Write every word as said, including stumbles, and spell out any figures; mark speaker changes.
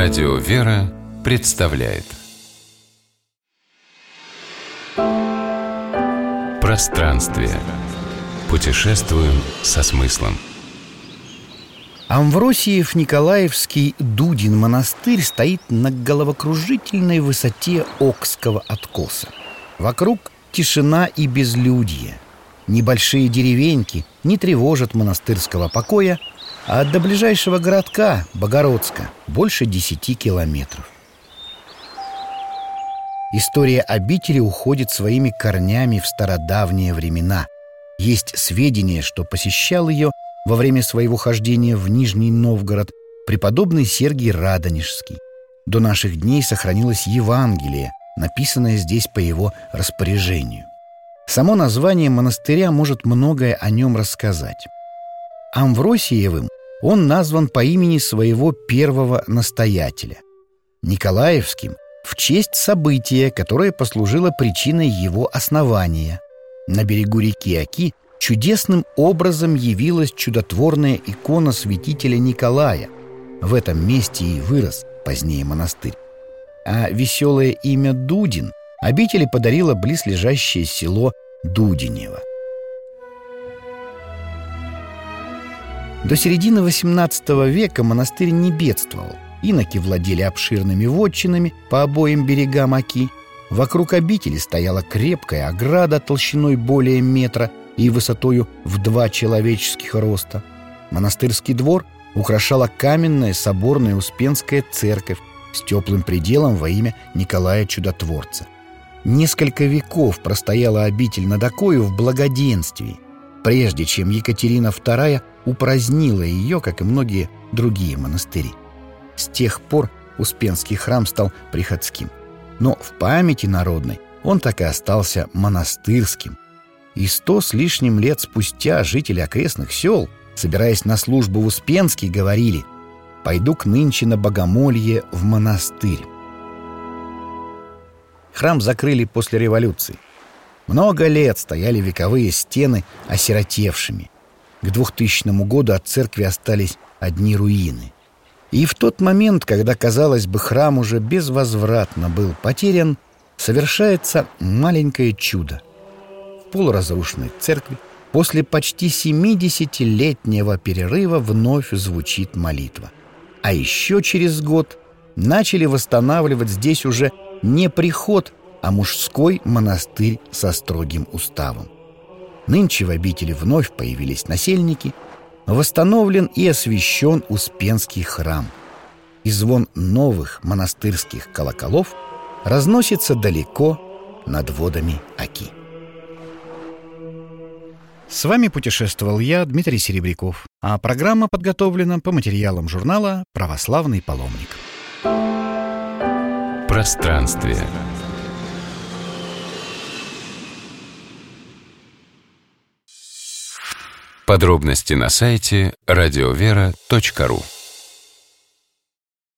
Speaker 1: Радио «Вера» представляет Пространствие. Путешествуем со смыслом.
Speaker 2: Амвросиев Николаевский Дудин монастырь стоит на головокружительной высоте Окского откоса. Вокруг тишина и безлюдье. Небольшие деревеньки не тревожат монастырского покоя, а до ближайшего городка, Богородска, больше десяти километров. История обители уходит своими корнями в стародавние времена. Есть сведения, что посещал ее во время своего хождения в Нижний Новгород преподобный Сергий Радонежский. До наших дней сохранилось Евангелие, написанное здесь по его распоряжению. Само название монастыря может многое о нем рассказать. Амвросиевым он назван по имени своего первого настоятеля. Николаевским — в честь события, которое послужило причиной его основания. На берегу реки Оки чудесным образом явилась чудотворная икона святителя Николая. В этом месте и вырос позднее монастырь. А веселое имя Дудин обители подарило близлежащее село Дудинево. До середины восемнадцатого века монастырь не бедствовал. Иноки владели обширными вотчинами по обоим берегам Оки. Вокруг обители стояла крепкая ограда толщиной более метра и высотою в два человеческих роста. Монастырский двор украшала каменная соборная Успенская церковь с теплым пределом во имя Николая Чудотворца. Несколько веков простояла обитель над Окою в благоденствии, прежде чем Екатерина вторая упразднила ее, как и многие другие монастыри. С тех пор Успенский храм стал приходским. Но в памяти народной он так и остался монастырским. И сто с лишним лет спустя жители окрестных сел, собираясь на службу в Успенский, говорили: «Пойду-к нынче на богомолье в монастырь». Храм закрыли после революции. Много лет стояли вековые стены осиротевшими. К двухтысячному году от церкви остались одни руины. И в тот момент, когда, казалось бы, храм уже безвозвратно был потерян, совершается маленькое чудо. В полуразрушенной церкви после почти семидесятилетнего перерыва вновь звучит молитва. А еще через год начали восстанавливать здесь уже не приход, а мужской монастырь со строгим уставом. Нынче в обители вновь появились насельники, восстановлен и освящен Успенский храм. И звон новых монастырских колоколов разносится далеко над водами Оки. С вами путешествовал я, Дмитрий Серебряков, а программа подготовлена по материалам журнала «Православный паломник».
Speaker 1: Пространствие. Подробности на сайте радиовера точка ру.